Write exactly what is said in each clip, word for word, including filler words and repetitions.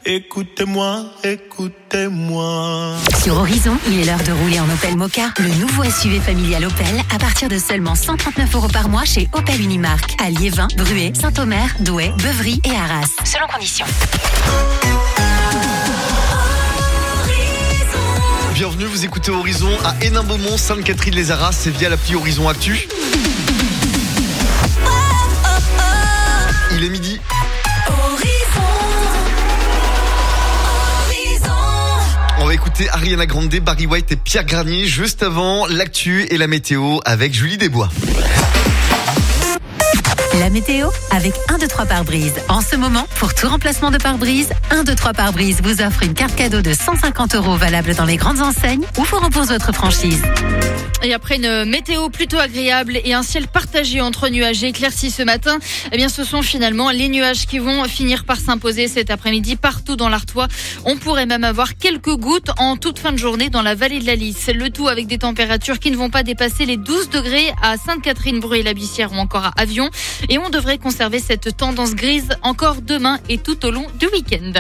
Écoutez-moi, écoutez-moi. Sur Horizon, il est l'heure de rouler en Opel Mokka, le nouveau S U V familial Opel, à partir de seulement cent trente-neuf euros par mois chez Opel Unimark, à Liévin, Bruay, Saint-Omer, Douai, Beuvry et Arras. Selon conditions. Bienvenue, vous écoutez Horizon à Hénin-Beaumont, Sainte-Catherine-les-Arras, c'est via l'appli Horizon Actu. Il est midi. On va écouter Ariana Grande, Barry White et Pierre Granier juste avant l'actu et la météo avec Julie Desbois. La météo avec un, deux, trois pare-brise. En ce moment, pour tout remplacement de pare-brise, un, deux, trois pare-brise vous offre une carte cadeau de cent cinquante euros valable dans les grandes enseignes ou pour rembourser votre franchise. Et après une météo plutôt agréable et un ciel partagé entre nuages et éclaircis ce matin, eh bien ce sont finalement les nuages qui vont finir par s'imposer cet après-midi partout dans l'Artois. On pourrait même avoir quelques gouttes en toute fin de journée dans la vallée de la Lys. Le tout avec des températures qui ne vont pas dépasser les douze degrés à Sainte-Catherine, Bruay-la-Bussière ou encore à Avion. Et on devrait conserver cette tendance grise encore demain et tout au long du week-end.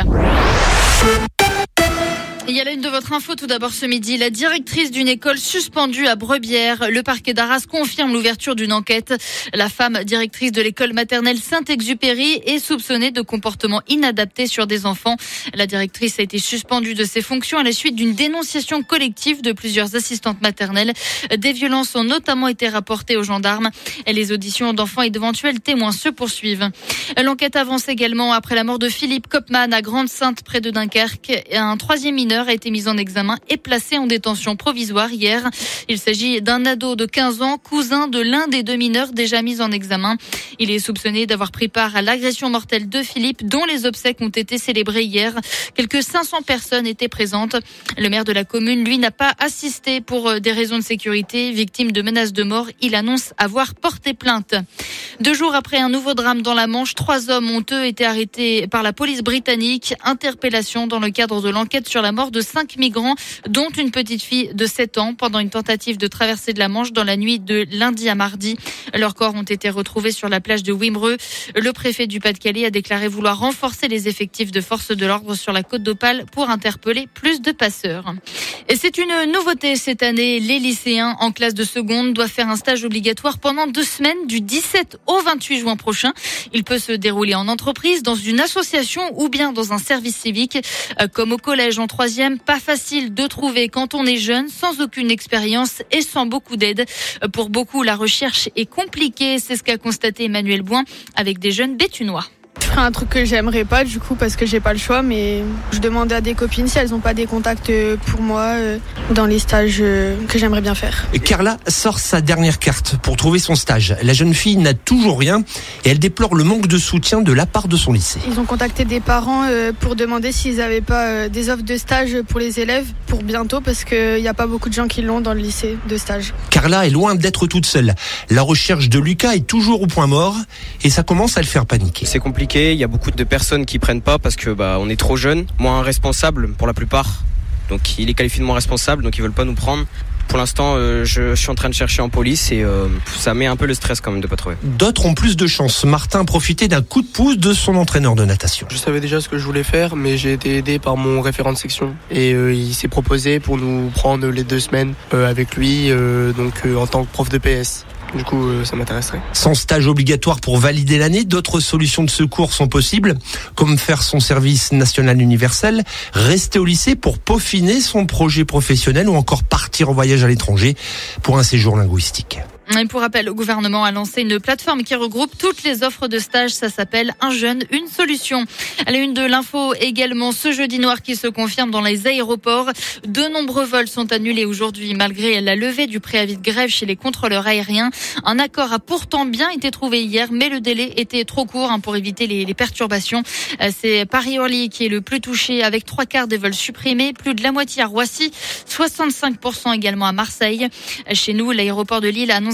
Il y a la une de votre info tout d'abord ce midi. La directrice d'une école suspendue à Brebières. Le parquet d'Arras confirme l'ouverture d'une enquête. La femme directrice de l'école maternelle Saint-Exupéry est soupçonnée de comportements inadaptés sur des enfants. La directrice a été suspendue de ses fonctions à la suite d'une dénonciation collective de plusieurs assistantes maternelles. Des violences ont notamment été rapportées aux gendarmes. Et les auditions d'enfants et d'éventuels témoins se poursuivent. L'enquête avance également après la mort de Philippe Kopman à Grande-Sainte près de Dunkerque. Un troisième mineur a été mis en examen et placé en détention provisoire hier. Il s'agit d'un ado de quinze ans, cousin de l'un des deux mineurs déjà mis en examen. Il est soupçonné d'avoir pris part à l'agression mortelle de Philippe, dont les obsèques ont été célébrées hier. Quelques cinq cents personnes étaient présentes. Le maire de la commune, lui, n'a pas assisté pour des raisons de sécurité. Victime de menaces de mort, il annonce avoir porté plainte. Deux jours après un nouveau drame dans la Manche, trois hommes ont eux été arrêtés par la police britannique. Interpellation dans le cadre de l'enquête sur la mort de cinq migrants, dont une petite fille de sept ans, pendant une tentative de traversée de la Manche dans la nuit de lundi à mardi. Leurs corps ont été retrouvés sur la plage de Wimereux. Le préfet du Pas-de-Calais a déclaré vouloir renforcer les effectifs de forces de l'ordre sur la côte d'Opale pour interpeller plus de passeurs. Et c'est une nouveauté cette année. Les lycéens en classe de seconde doivent faire un stage obligatoire pendant deux semaines du dix-sept au vingt-huit juin prochain. Il peut se dérouler en entreprise, dans une association ou bien dans un service civique. Comme au collège en troisième, pas facile de trouver quand on est jeune, sans aucune expérience et sans beaucoup d'aide. Pour beaucoup, la recherche est compliquée. C'est ce qu'a constaté Emmanuel Bouin avec des jeunes béthunois. Je ferais un truc que j'aimerais pas du coup parce que j'ai pas le choix, mais je demandais à des copines si elles ont pas des contacts pour moi dans les stages que j'aimerais bien faire. Carla sort sa dernière carte pour trouver son stage. La jeune fille n'a toujours rien et elle déplore le manque de soutien de la part de son lycée. Ils ont contacté des parents pour demander s'ils avaient pas des offres de stage pour les élèves pour bientôt parce qu'il y a pas beaucoup de gens qui l'ont dans le lycée de stage. Carla est loin d'être toute seule. La recherche de Lucas est toujours au point mort et ça commence à le faire paniquer. C'est compliqué. Il y a beaucoup de personnes qui prennent pas parce que bah on est trop jeune, moins responsable pour la plupart. Donc il est qualifié de moins responsable, donc ils veulent pas nous prendre. Pour l'instant, euh, je suis en train de chercher en police et euh, ça met un peu le stress quand même de pas trouver. D'autres ont plus de chance. Martin a profité d'un coup de pouce de son entraîneur de natation. Je savais déjà ce que je voulais faire, mais j'ai été aidé par mon référent de section et euh, il s'est proposé pour nous prendre les deux semaines euh, avec lui, euh, donc euh, en tant que prof de P S. Du coup, euh, ça m'intéresserait. Sans stage obligatoire pour valider l'année, d'autres solutions de secours sont possibles, comme faire son service national universel, rester au lycée pour peaufiner son projet professionnel ou encore partir en voyage à l'étranger pour un séjour linguistique. Et pour rappel, le gouvernement a lancé une plateforme qui regroupe toutes les offres de stage. Ça s'appelle Un jeune, une solution. À la une de l'info également, ce jeudi noir qui se confirme dans les aéroports. De nombreux vols sont annulés aujourd'hui malgré la levée du préavis de grève chez les contrôleurs aériens. Un accord a pourtant bien été trouvé hier, mais le délai était trop court hein, pour éviter les, les perturbations. C'est Paris-Orly qui est le plus touché avec trois quarts des vols supprimés, plus de la moitié à Roissy, soixante-cinq pour cent également à Marseille. Chez nous, l'aéroport de Lille annonce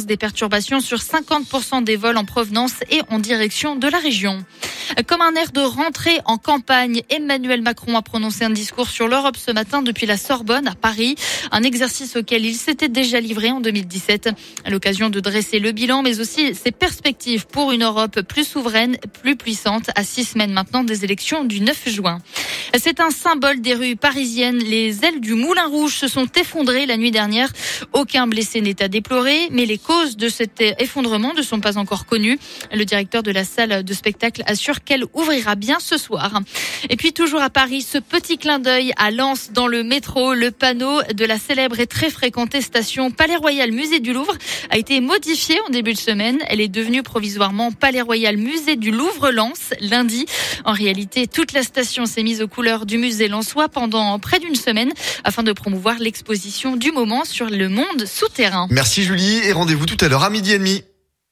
annonce des perturbations sur cinquante pour cent des vols en provenance et en direction de la région. Comme un air de rentrée en campagne, Emmanuel Macron a prononcé un discours sur l'Europe ce matin depuis la Sorbonne à Paris, un exercice auquel il s'était déjà livré en deux mille dix-sept, à l'occasion de dresser le bilan mais aussi ses perspectives pour une Europe plus souveraine, plus puissante, à six semaines maintenant des élections du neuf juin. C'est un symbole des rues parisiennes. Les ailes du Moulin Rouge se sont effondrées la nuit dernière. Aucun blessé n'est à déplorer, mais les causes de cet effondrement ne sont pas encore connues. Le directeur de la salle de spectacle assure qu'elle ouvrira bien ce soir. Et puis toujours à Paris, ce petit clin d'œil à Lens dans le métro. Le panneau de la célèbre et très fréquentée station Palais Royal Musée du Louvre a été modifié en début de semaine. Elle est devenue provisoirement Palais Royal Musée du Louvre-Lens lundi. En réalité, toute la station s'est mise aux couleurs du musée lensois pendant près d'une semaine afin de promouvoir l'exposition du moment sur le monde souterrain. Merci Julie et rendez-vous tout à l'heure à midi et demi.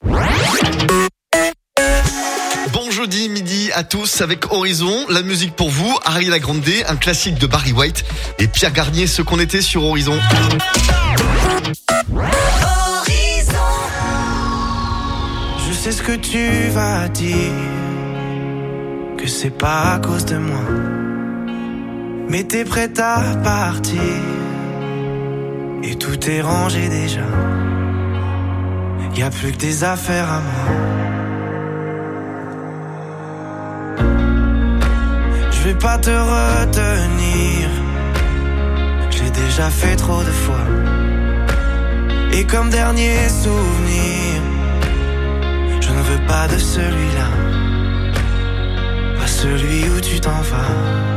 Bon jeudi midi à tous avec Horizon, la musique pour vous, Ariana Grande, un classique de Barry White et Pierre Garnier, ce qu'on était sur Horizon. Horizon. Je sais ce que tu vas dire, que c'est pas à cause de moi, mais t'es prête à partir et tout est rangé déjà. Y a plus que des affaires à moi. Je vais pas te retenir, j'ai déjà fait trop de fois. Et comme dernier souvenir, je ne veux pas de celui-là, pas celui où tu t'en vas.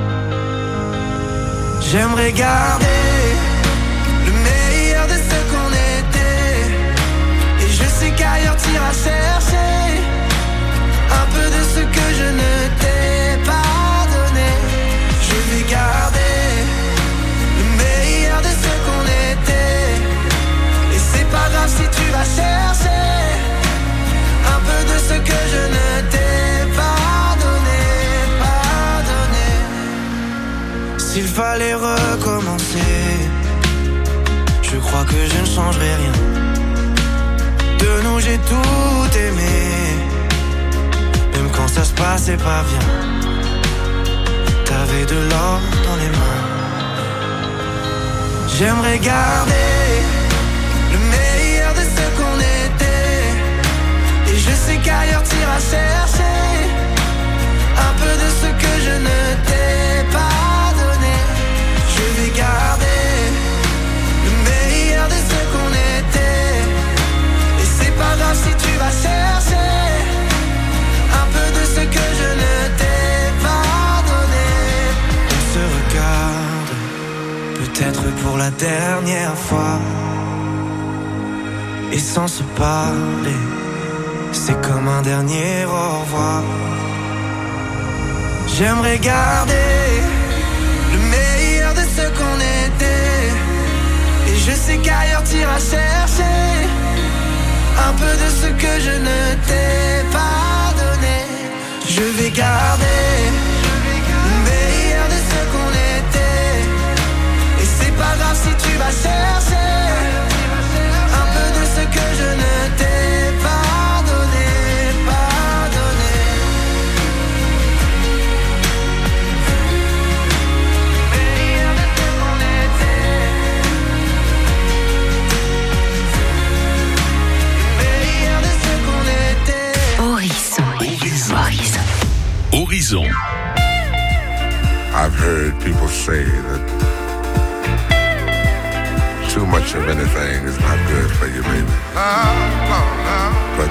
J'aimerais garder le meilleur de ce qu'on était, et je sais qu'ailleurs t'iras chercher un peu de ce que je ne t'ai pas donné. Je vais garder le meilleur de ce qu'on était, et c'est pas grave si tu vas chercher un peu de ce que je ne t'ai pas donné, pas donné. S'il fallait recommencer, je crois que je ne changerai rien. De nous j'ai tout aimé, même quand ça se passait pas bien. T'avais de l'or dans les mains. J'aimerais garder le meilleur de ce qu'on était, et je sais qu'ailleurs t'iras chercher un peu de ce que je ne t'ai pas donné. Je vais garder le meilleur de ce qu'on était, et c'est pas grave si tu vas chercher un peu de ce que je ne t'ai pas donné. On se regarde, peut-être pour la dernière fois, et sans se parler, c'est comme un dernier au revoir. J'aimerais garder le meilleur de ce qu'on était, et je sais qu'ailleurs t'iras chercher un peu de ce que je ne t'ai pas donné. Je vais garder le meilleur de ce qu'on était, et c'est pas grave si tu vas chercher un peu de ce que je ne t'ai pas donné, pas donné. Le meilleur de ce qu'on était, le meilleur de ce qu'on était. Horizon. Horizon. Horizon. Horizon. I've heard people say that too much of anything is not good for you, baby. No, no, no. But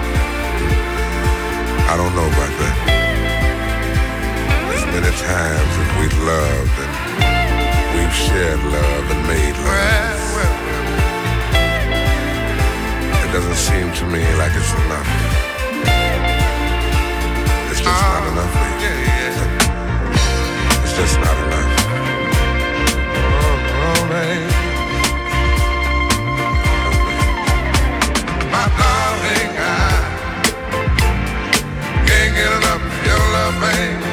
I don't know about that. There's many times that we've loved and we've shared love and made love. Well, well, well. It doesn't seem to me like it's enough. It's just uh, not enough, baby. Yeah, yeah. It's just not enough. Oh, oh, baby. My darling, I can't get enough of your love, baby.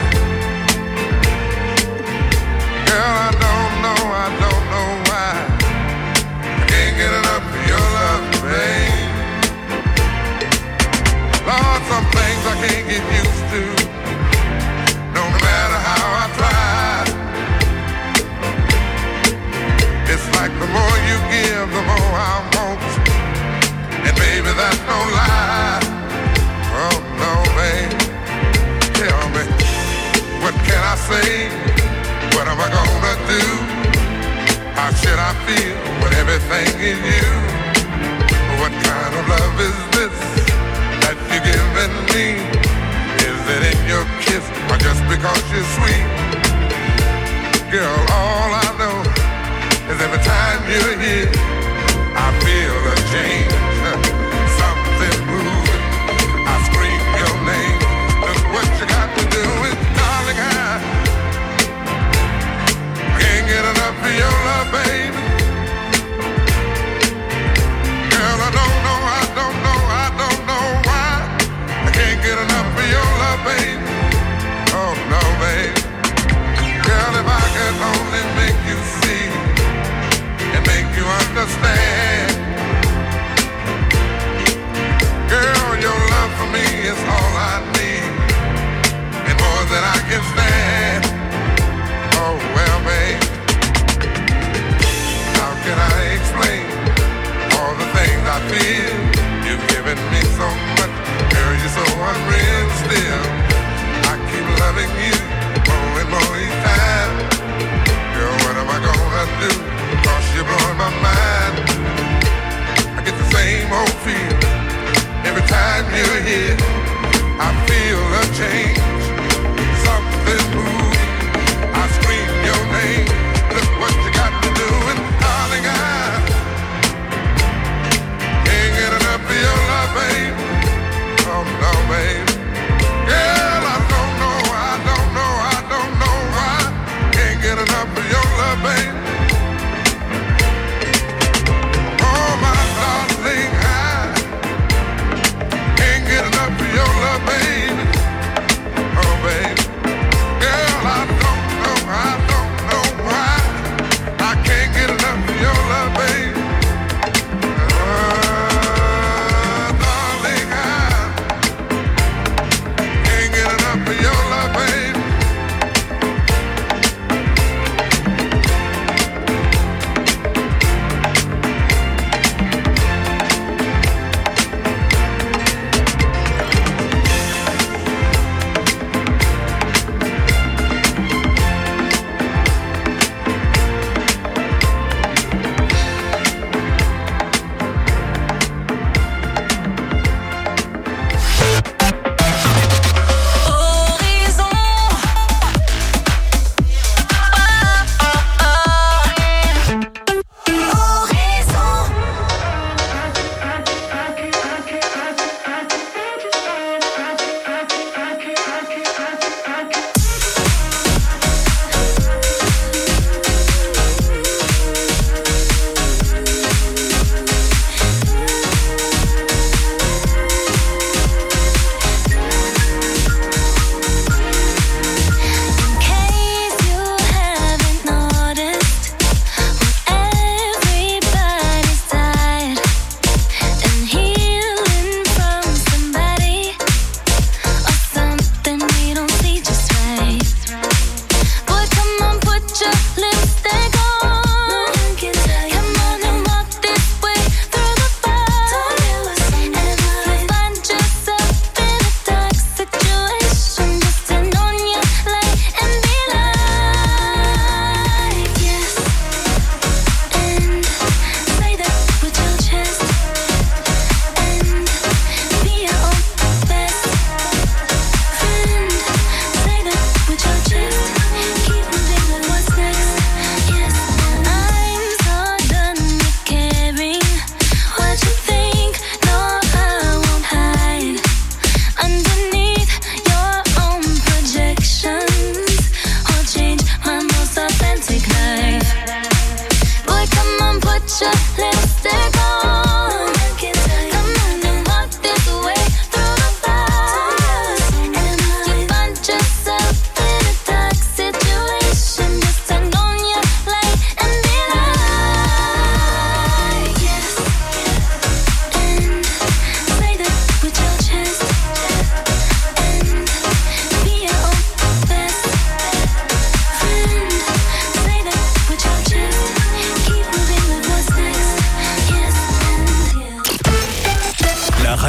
Girl, I don't know, I don't know why I can't get enough of your love, baby. do? How should I feel when everything is you? What kind of love is this that you're giving me? Is it in your kiss or just because you're sweet? Girl, all I know is every time you're here, I feel a change, something moving. I scream your name. Look what you got to do is, darling, I can't get enough of your love, baby. Girl, I don't know, I don't know, I don't know why I can't get enough of your love, baby. Oh no, baby. Girl, if I could only make you see and make you understand.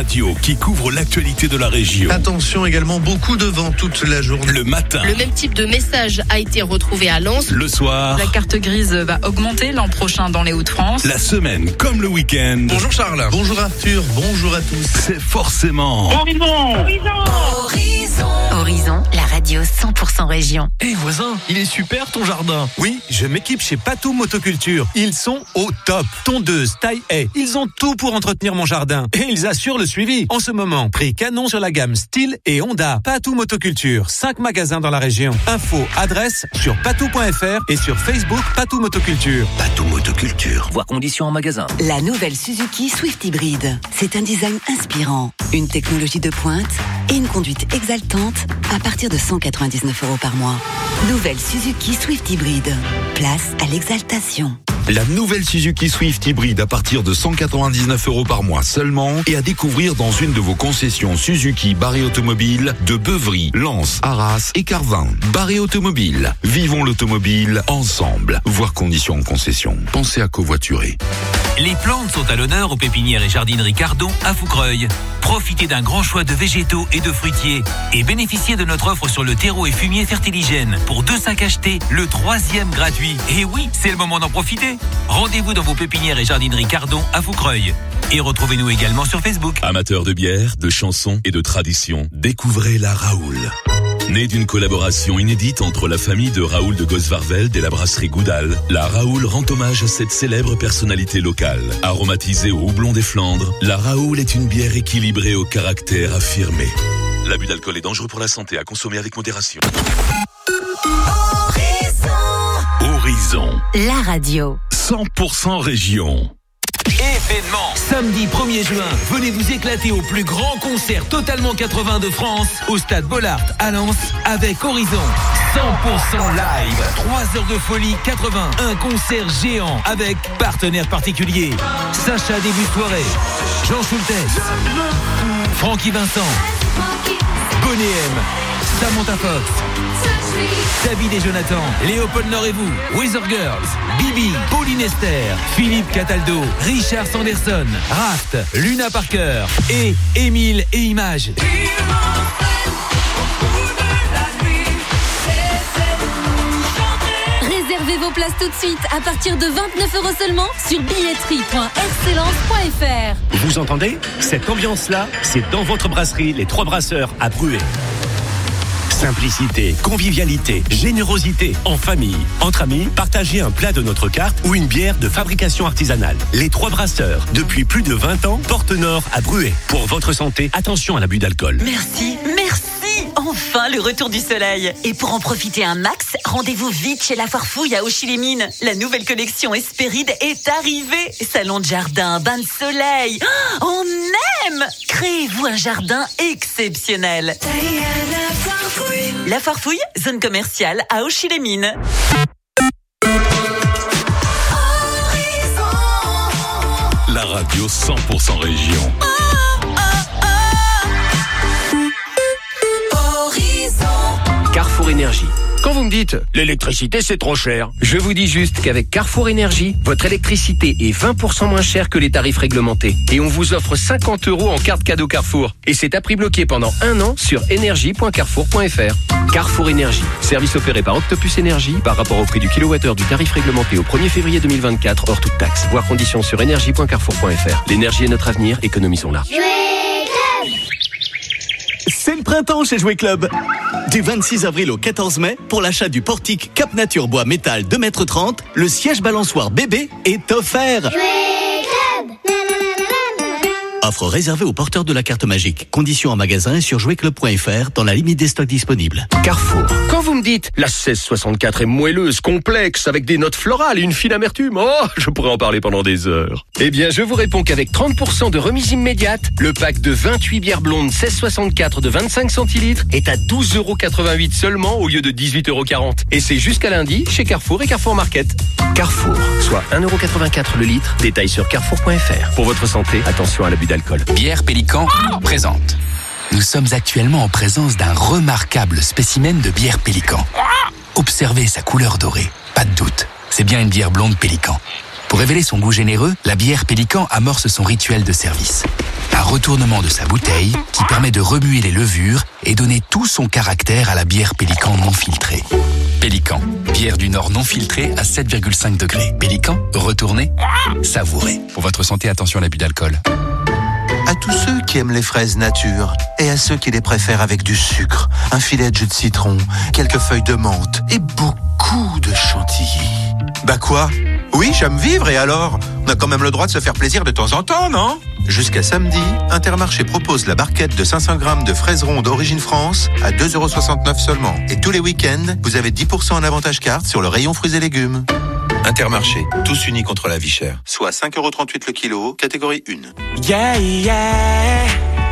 radio qui couvre l'actualité de la région. Attention également, beaucoup de vent toute la journée. Le matin. Le même type de message a été retrouvé à Lens. Le soir. La carte grise va augmenter l'an prochain dans les Hauts-de-France. La semaine comme le week-end. Bonjour Charles. Bonjour Arthur. Bonjour à tous. C'est forcément Horizon. Horizon. Horizon, la radio cent pour cent région. Hé hey voisin, il est super ton jardin. Oui, je m'équipe chez Patou Motoculture. Ils sont au top. Tondeuse, taille haie, ils ont tout pour entretenir mon jardin. Et ils assurent le suivi. En ce moment, prix canon sur la gamme Style et Honda. Patou Motoculture, cinq magasins dans la région. Info, adresse sur patou point f r et sur Facebook Patou Motoculture. Patou Motoculture. Voir conditions en magasin. La nouvelle Suzuki Swift Hybrid. C'est un design inspirant, une technologie de pointe et une conduite exaltante à partir de cent quatre-vingt-dix-neuf euros par mois. Nouvelle Suzuki Swift Hybrid. Place à l'exaltation. La nouvelle Suzuki Swift Hybrid à partir de cent quatre-vingt-dix-neuf euros par mois seulement et à découvrir dans une de vos concessions Suzuki Barré Automobile de Beuvry, Lens, Arras et Carvin. Barré Automobile. Vivons l'automobile ensemble. Voir conditions en concession. Pensez à covoiturer. Les plantes sont à l'honneur aux pépinières et jardineries Cardon à Foucreuil. Profitez d'un grand choix de végétaux et de fruitiers et bénéficiez de notre offre sur le terreau et fumier Fertiligène. Pour deux sacs achetés, le troisième gratuit. Et oui, c'est le moment d'en profiter. Rendez-vous dans vos pépinières et jardineries Cardon à Foucreuil. Et retrouvez-nous également sur Facebook. Amateurs de bière, de chansons et de tradition, découvrez la Raoul. Née d'une collaboration inédite entre la famille de Raoul de Gosvarveld et la brasserie Goudal, la Raoul rend hommage à cette célèbre personnalité locale. Aromatisée au houblon des Flandres, la Raoul est une bière équilibrée au caractère affirmé. L'abus d'alcool est dangereux pour la santé, à consommer avec modération. Horizon. Horizon. La radio. cent pour cent région. Événement. Samedi premier juin, venez vous éclater au plus grand concert totalement quatre-vingts de France au stade Bollard à Lens avec Horizon. cent pour cent live. trois heures de folie quatre-vingts. Un concert géant avec partenaires particuliers. Sacha début de soirée. Jean Schultes. Francky Vincent. Bonnet M. Samantha Fox. David et Jonathan, Léopold Nord et vous, Weather Girls, Bibi, Pauline Esther, Philippe Cataldo, Richard Sanderson, Raft, Luna Parker et Émile et Images. Réservez vos places tout de suite à partir de vingt-neuf euros seulement sur billetterie point excellence point f r. Vous entendez? Cette ambiance-là, c'est dans votre brasserie Les Trois Brasseurs à Bruay. Simplicité, convivialité, générosité, en famille, entre amis, partagez un plat de notre carte ou une bière de fabrication artisanale. Les Trois Brasseurs, depuis plus de vingt ans, Porte Nord à Bruay. Pour votre santé, attention à l'abus d'alcool. Merci, merci. Enfin, le retour du soleil. Et pour en profiter un max, rendez-vous vite chez La Farfouille à Auchy-les-Mines. La nouvelle collection Hespéride est arrivée. Salon de jardin, bain de soleil. Oh, on aime. Créez-vous un jardin exceptionnel. La Farfouille, zone commerciale à Auchy-les-Mines. La radio cent pour cent région. Carrefour Énergie. Quand vous me dites l'électricité c'est trop cher, je vous dis juste qu'avec Carrefour Énergie, votre électricité est vingt pour cent moins chère que les tarifs réglementés. Et on vous offre cinquante euros en carte cadeau Carrefour. Et c'est à prix bloqué pendant un an sur énergie point carrefour point f r. Carrefour Énergie. Service opéré par Octopus Énergie par rapport au prix du kilowattheure du tarif réglementé au premier février deux mille vingt-quatre hors toute taxe. Voir conditions sur énergie point carrefour point f r. L'énergie est notre avenir, économisons-la. C'est le printemps chez Jouet Club. Du vingt-six avril au quatorze mai, pour l'achat du portique Cap Nature Bois Métal deux mètres trente, le siège balançoire bébé est offert. Jouet Club. Offre réservée aux porteurs de la carte magique. Conditions en magasin et sur jouet club point f r dans la limite des stocks disponibles. Carrefour. Quand vous me dites la seize soixante-quatre est moelleuse, complexe, avec des notes florales et une fine amertume, oh, je pourrais en parler pendant des heures. Eh bien, je vous réponds qu'avec trente pour cent de remise immédiate, le pack de vingt-huit bières blondes seize soixante-quatre de vingt-cinq centilitres est à douze euros quatre-vingt-huit seulement au lieu de dix-huit euros quarante. Et c'est jusqu'à lundi chez Carrefour et Carrefour Market. Carrefour, soit un euro quatre-vingt-quatre le litre. Détail sur carrefour point f r. Pour votre santé, attention à l'abus d'alcool. Bière Pélican présente. Nous sommes actuellement en présence d'un remarquable spécimen de bière Pélican. Observez sa couleur dorée. Pas de doute, c'est bien une bière blonde Pélican. Pour révéler son goût généreux, la bière Pélican amorce son rituel de service. Un retournement de sa bouteille qui permet de remuer les levures et donner tout son caractère à la bière Pélican non filtrée. Pélican, bière du Nord non filtrée à sept virgule cinq degrés. Pélican, retournez, savourez. Pour votre santé, attention à l'abus d'alcool. À tous ceux qui aiment les fraises nature et à ceux qui les préfèrent avec du sucre, un filet de jus de citron, quelques feuilles de menthe et beaucoup de chantilly. Bah quoi ? Oui, j'aime vivre et alors ? On a quand même le droit de se faire plaisir de temps en temps, non ? Jusqu'à samedi, Intermarché propose la barquette de cinq cents grammes de fraises rondes d'origine France à deux euros soixante-neuf seulement. Et tous les week-ends, vous avez dix pour cent en avantage carte sur le rayon fruits et légumes. Intermarché, tous unis contre la vie chère. Soit cinq euros trente-huit le kilo, catégorie un. Yeah, yeah,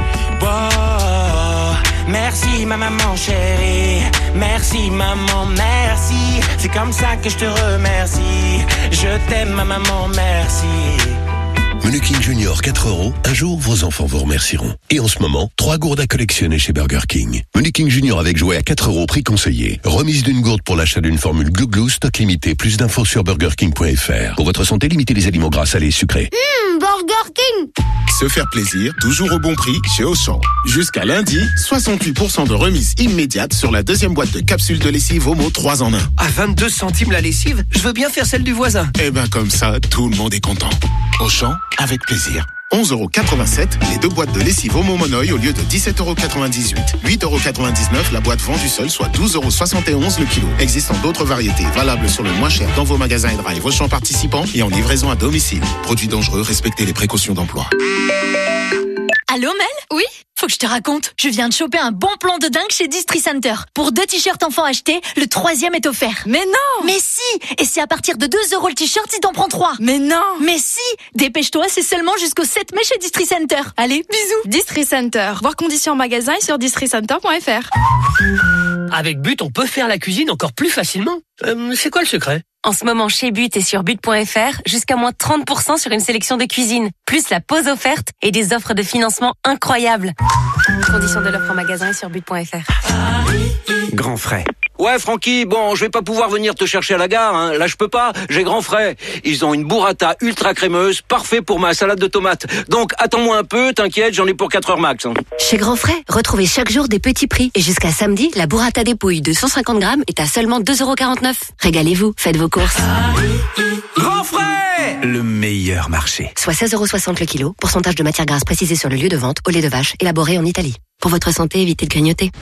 wow. Merci ma maman chérie, merci maman, merci. C'est comme ça que je te remercie. Je t'aime ma maman, merci. Menu King Junior quatre euros, un jour vos enfants vous remercieront. Et en ce moment, trois gourdes à collectionner chez Burger King. Menu King Junior avec jouet à quatre euros, prix conseillé. Remise d'une gourde pour l'achat d'une formule Glou Glou, stock limité. Plus d'infos sur burger king point f r. Pour votre santé, limitez les aliments gras, salés et sucrés. Mmh, Burger King. Se faire plaisir, toujours au bon prix chez Auchan. Jusqu'à lundi, soixante-huit pour cent de remise immédiate sur la deuxième boîte de capsules de lessive Omo trois en un. À vingt-deux centimes la lessive, je veux bien faire celle du voisin. Eh ben comme ça, tout le monde est content. Auchan, avec plaisir. onze euros quatre-vingt-sept, les deux boîtes de lessive Omo Monoï au lieu de dix-sept euros quatre-vingt-dix-huit. huit euros quatre-vingt-dix-neuf, la boîte vendue seule, soit douze euros soixante et onze le kilo. Existant d'autres variétés, valables sur le moins cher dans vos magasins et drive Auchan participants et en livraison à domicile. Produits dangereux, respectez les précautions d'emploi. Allô Mel ? Oui ? Faut que je te raconte, je viens de choper un bon plan de dingue chez Distri Center. Pour deux t-shirts enfants achetés, le troisième est offert. Mais non ! Mais si ! Et c'est à partir de deux euros le t-shirt si t'en prends trois. Mais non ! Mais si ! Dépêche-toi, c'est seulement jusqu'au sept mai chez Distri Center. Allez, bisous. Distri Center. Voir conditions en magasin et sur distri center point f r. Avec But, on peut faire la cuisine encore plus facilement. Euh, c'est quoi le secret ? En ce moment, chez But et sur but point f r, jusqu'à moins trente pour cent sur une sélection de cuisine, plus la pause offerte et des offres de financement incroyables. Conditions de l'offre en magasin et sur but point f r. Grand frais. Ouais, Francky, bon, je vais pas pouvoir venir te chercher à la gare, hein. Là, je peux pas, j'ai Grand Frais. Ils ont une burrata ultra crémeuse, parfait pour ma salade de tomates. Donc, attends-moi un peu, t'inquiète, j'en ai pour quatre heures max. Hein. Chez Grand Frais, retrouvez chaque jour des petits prix. Et jusqu'à samedi, la burrata dépouille de cent cinquante grammes est à seulement deux euros quarante-neuf. Régalez-vous, faites vos courses. Grand Frais, le meilleur marché. Soit seize euros soixante le kilo, pourcentage de matière grasse précisé sur le lieu de vente, au lait de vache, élaboré en Italie. Pour votre santé, évitez de grignoter.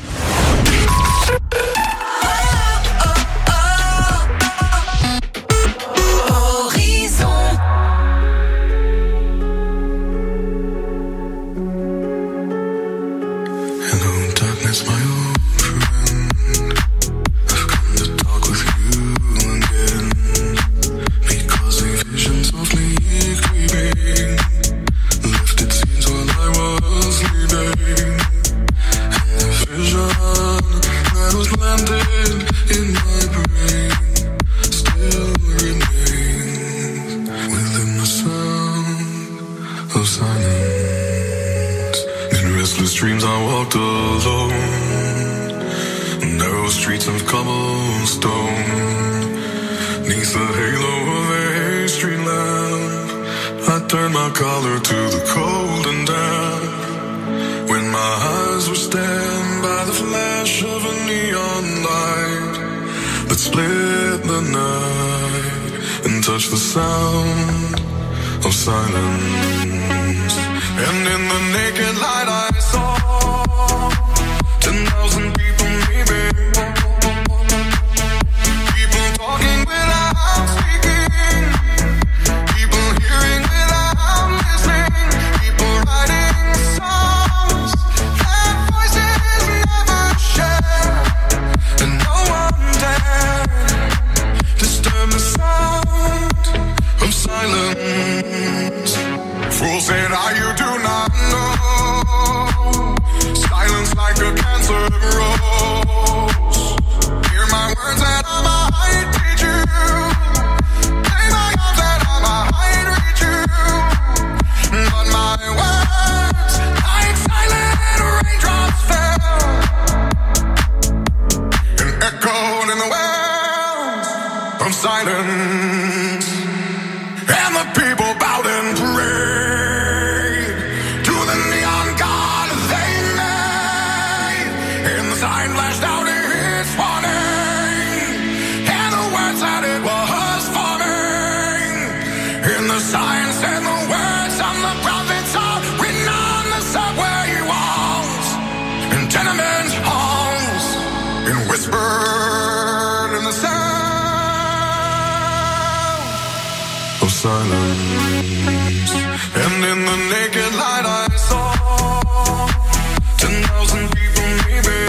Dreams I walked alone, narrow streets of cobblestone, neath the halo of a street lamp, I turned my collar to the cold and damp, when my eyes were stabbed by the flash of a neon light, that split the night, and touched the sound of silence, and in the naked light I saw ten thousand people leaving, people talking without speaking, people hearing without listening, people writing songs that voices never share, and no one dared disturb the sound of silence. Fools said, "Ah, you do not know. Silence like a cancer grows. Hear my words that I might teach you. Play my arms that I might reach you. But my words, like silent raindrops fell, and echoed in the wells of silence. And the people bowed and prayed to the neon god they made. And the sign flashed out its warning, and the words that it was forming. And the sign said the words on the prophets are written on the subway walls and tenement halls, and whispered in the sound of silence. And in the naked light I saw ten thousand people maybe,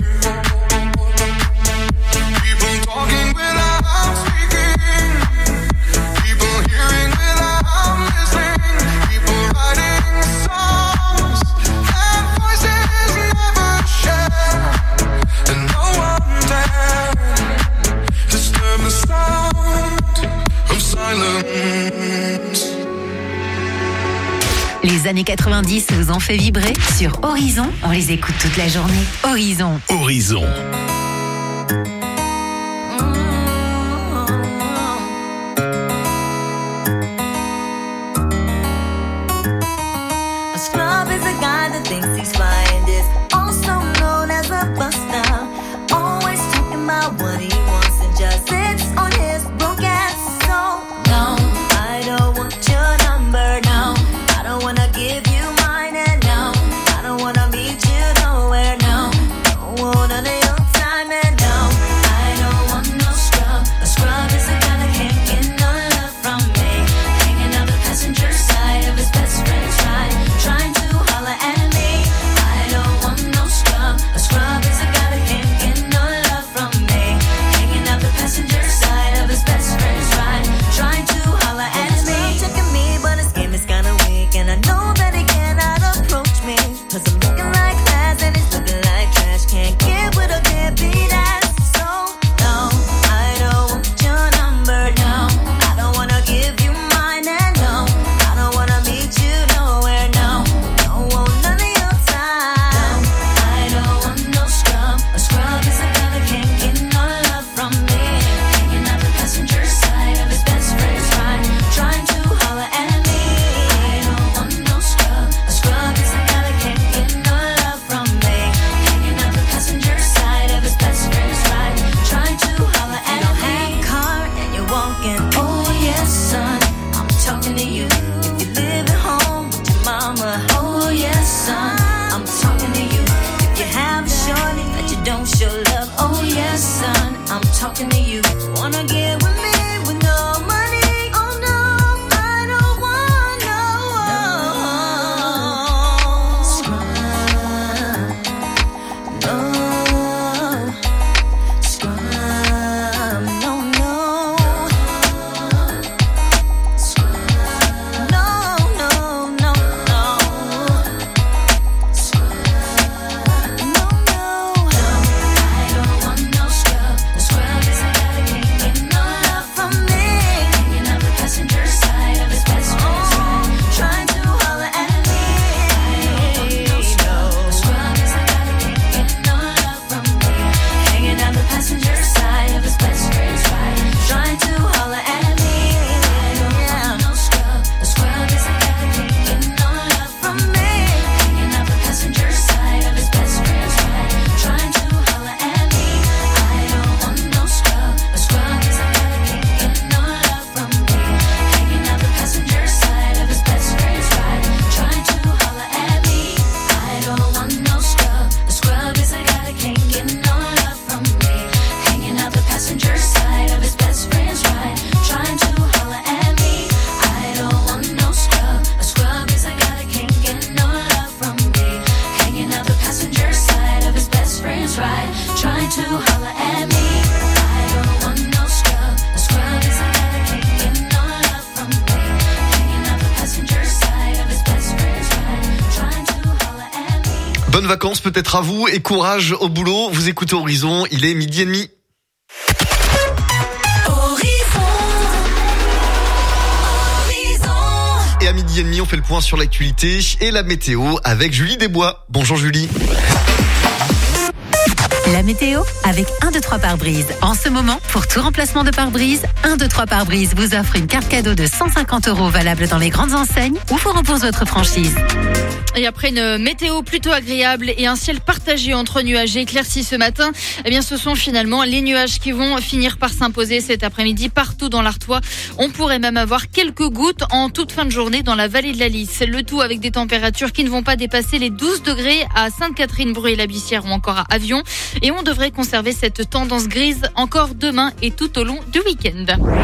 people talking without speaking, people hearing without listening, people writing songs that voices never share, and no one dared disturb the sound of silence. Les années quatre-vingt-dix vous ont fait vibrer? Sur Horizon, on les écoute toute la journée. Horizon. Horizon. A scrub is a guy that thinks he's fine, is also known as a buster. Always talking about what he wants and just sits on his broke ass. So no, I don't want your number. No, I don't wanna give you mine, and no, I don't wanna meet you nowhere. No, don't want none of your time, and no, I don't want no scrub. A scrub is a guy that can't get no love from me, hanging out the passenger side of his best friend's ride, trying to holler at me. I don't want no scrub. A scrub is a guy that can't get no love from me, hanging out the passenger side of his best friend's ride, trying to holler at me. Checking me, but his game is kinda weak, and I know that he cannot approach me, cause I'm looking like class and he's looking like trash. Can't get with a deadbeat ass. So no, I don't want your number. No, I don't wanna give you mine, and no, I don't wanna meet you nowhere. No, don't want none of your time. I don't want no scrub. A scrub is a guy that can't get no love from me, hanging out the passenger side of his best friend's ride, trying to holler at me. I don't want no scrub. A scrub is a guy that can't get no love from me, hanging out the passenger side of his best friend's ride, trying to holler at me. You don't have a car and you're walking. Oh yes, son, I'm talking to you. If you live at home with your mama. Oh yes, son, I'm talking to you. If you have a shorty that you don't show love. Oh yes, son, I'm talking to you. Wanna get with me with no money? Oh no, I don't want no scrub. No scrub. No, no. No, no, no, no. No, no. I don't want no scrub. A scrub is a guy that can't get no love from me, hanging out the passenger side of his best friend's ride, trying to holler at me. I don't want no scrub. A scrub is a guy that can't get no love from me, hanging out the passenger side of his best friend's ride, trying to holler at me. I don't want no scrub. A scrub is a guy that can't get no love from me, hanging out the passenger side of his best friend's ride, trying to holler at me. I don't want no scrub. A scrub is a guy that can't get no love from me, hanging out the passenger side of his best friend's ride, trying to holler at me. I don't want no scrub. A scrub is a guy that can't get no love from me, hanging out the passenger side of his best friend's ride, trying to holler at me. I don't want no scrub. A scrub is a guy that can't get no love from me, hanging out the passenger side of his best friend's ride, trying to holler at me. I don't want no scrub. A scrub is a guy that can't get no love from me, hanging out the passenger side of his best friend's ride, trying to holler at me. Bonnes vacances peut-être à vous et courage au boulot. Vous écoutez Horizon, il est midi et demi. Et à midi et demi, on fait le point sur l'actualité et la météo avec Julie Desbois. Bonjour Julie. La météo avec un, deux, trois pare-brise. En ce moment, pour tout remplacement de pare-brise, un, deux, trois pare-brise vous offre une carte cadeau de cent cinquante euros valable dans les grandes enseignes ou vous rembourse votre franchise. Et après une météo plutôt agréable et un ciel partagé entre nuages et éclaircis ce matin, eh bien ce sont finalement les nuages qui vont finir par s'imposer cet après-midi partout dans l'Artois. On pourrait même avoir quelques gouttes en toute fin de journée dans la vallée de la Lys. Le tout avec des températures qui ne vont pas dépasser les douze degrés à Sainte-Catherine, Bruay-la-Bussière ou encore à Avion. Et on devrait conserver cette tendance grise encore demain et tout au long du week-end.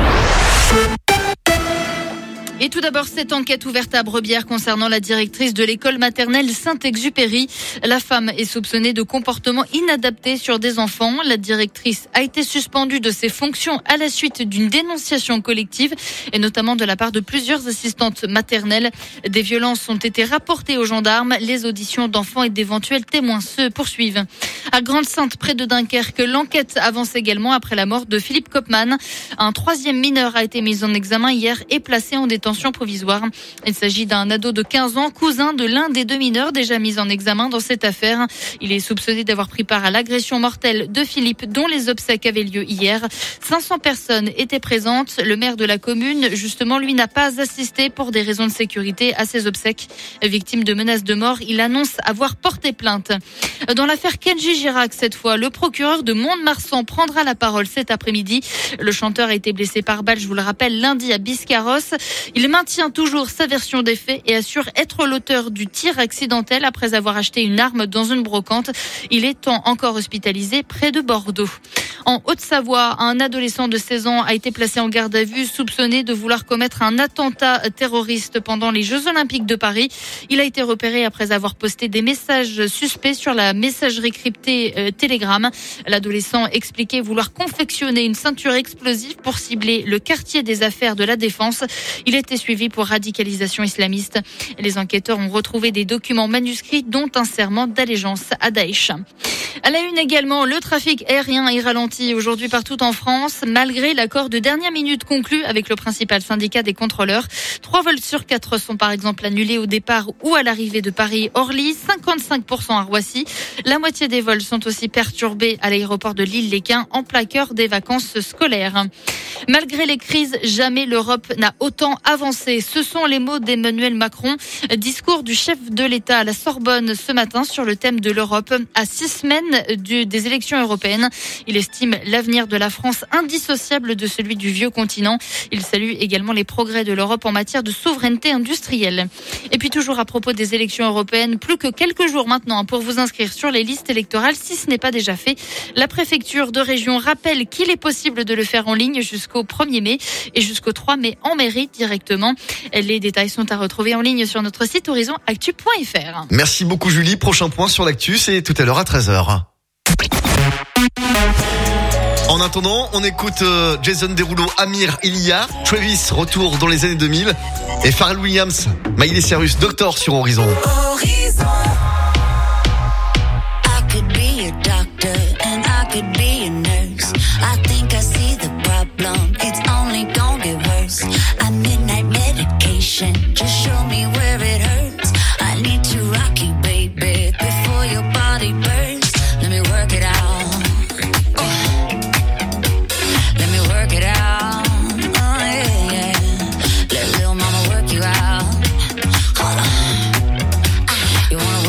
Et tout d'abord, cette enquête ouverte à Brebières concernant la directrice de l'école maternelle Saint-Exupéry. La femme est soupçonnée de comportements inadaptés sur des enfants. La directrice a été suspendue de ses fonctions à la suite d'une dénonciation collective et notamment de la part de plusieurs assistantes maternelles. Des violences ont été rapportées aux gendarmes. Les auditions d'enfants et d'éventuels témoins se poursuivent. À Grande-Sainte, près de Dunkerque, l'enquête avance également après la mort de Philippe Kopman. Un troisième mineur a été mis en examen hier et placé en détention provisoire. Il s'agit d'un ado de quinze ans, cousin de l'un des deux mineurs déjà mis en examen dans cette affaire. Il est soupçonné d'avoir pris part à l'agression mortelle de Philippe dont les obsèques avaient lieu hier. cinq cents personnes étaient présentes. Le maire de la commune, justement, lui n'a pas assisté pour des raisons de sécurité à ses obsèques. Victime de menaces de mort, il annonce avoir porté plainte. Dans l'affaire Kenji Girac, cette fois, le procureur de Mont-de-Marsan prendra la parole cet après-midi. Le chanteur a été blessé par balle, je vous le rappelle, lundi à Biscarrosse. Il maintient toujours sa version des faits et assure être l'auteur du tir accidentel après avoir acheté une arme dans une brocante. Il est encore hospitalisé près de Bordeaux. En Haute-Savoie, un adolescent de seize ans a été placé en garde à vue, soupçonné de vouloir commettre un attentat terroriste pendant les Jeux Olympiques de Paris. Il a été repéré après avoir posté des messages suspects sur la messagerie cryptée euh, Telegram. L'adolescent expliquait vouloir confectionner une ceinture explosive pour cibler le quartier des affaires de la Défense. Il était suivi pour radicalisation islamiste. Les enquêteurs ont retrouvé des documents manuscrits dont un serment d'allégeance à Daesh. À la une également, le trafic aérien est ralenti aujourd'hui partout en France, malgré l'accord de dernière minute conclu avec le principal syndicat des contrôleurs. Trois vols sur quatre sont par exemple annulés au départ ou à l'arrivée de Paris-Orly, cinquante-cinq pour cent à Roissy. La moitié des vols sont aussi perturbés à l'aéroport de Lille-Léquin en plein cœur des vacances scolaires. Malgré les crises, jamais l'Europe n'a autant avancé. Ce sont les mots d'Emmanuel Macron. Discours du chef de l'État à la Sorbonne ce matin sur le thème de l'Europe à six semaines du, des élections européennes. Il estime l'avenir de la France indissociable de celui du vieux continent. Il salue également les progrès de l'Europe en matière de souveraineté industrielle. Et puis toujours à propos des élections européennes, plus que quelques jours maintenant pour vous inscrire sur les listes électorales si ce n'est pas déjà fait. La préfecture de région rappelle qu'il est possible de le faire en ligne jusqu'au premier mai et jusqu'au trois mai en mairie directement. Les détails sont à retrouver en ligne sur notre site horizon actu point f r. Merci beaucoup Julie. Prochain point sur l'actu, c'est tout à l'heure à treize heures. En attendant, on écoute euh, Jason Derulo, Amir, Ilia, Travis, retour dans les années deux mille et Pharrell Williams, Miley Cyrus, Doctor sur Horizon. Horizon. I could be a doctor and I could be a nurse. I think I see the problem. It's only gonna get worse. I midnight medication. Just show me where it hurts. I need to rock you, baby, before your body burns. Let me work it out. You wanna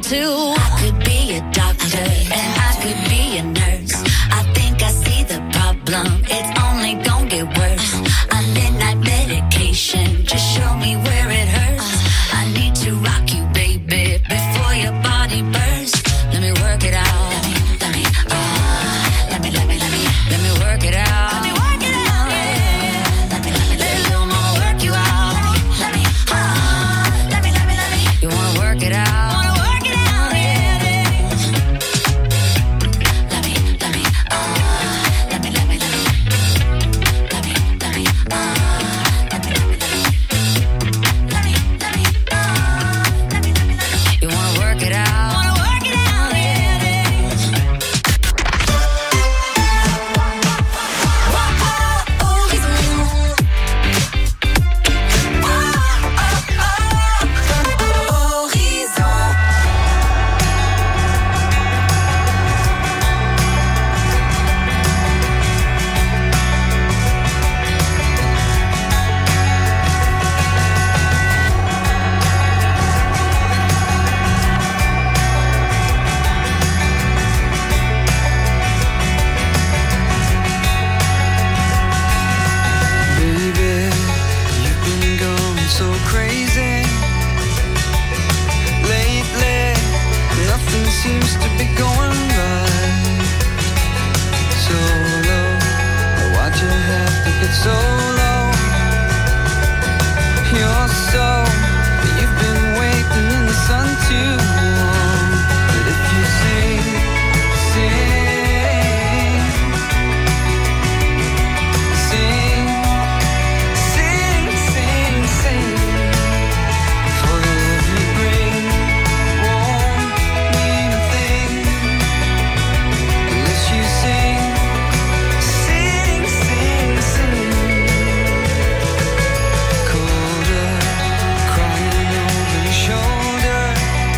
too. I could be a doctor and I could be a nurse. I think I see the problem. It's only gonna get worse. A midnight medication. Just show me where it hurts. I need to rock you, baby, before your body bursts. Let me work it out. Let me, let me, uh, let me, let me, let me, let me work it out. Let me work it out. Yeah. Let me, let me, let me, little more work you out. Let me, uh, let me, let me, let me. You wanna work it out? Wanna work it out? Yeah. Let me, let me, uh, let me, let me, let me, let me, let me, uh, let me, let me, let me, let me, let me, uh, let me, let me, let me. You wanna work it out? Seems to be going right. So low, why'd you have to get so low? You're so, you've been waiting in the sun too long. But if you sing, sing, sing, sing, sing, sing, for the love you bring won't mean a thing unless you sing, sing, sing, sing. Colder, crying over your shoulder.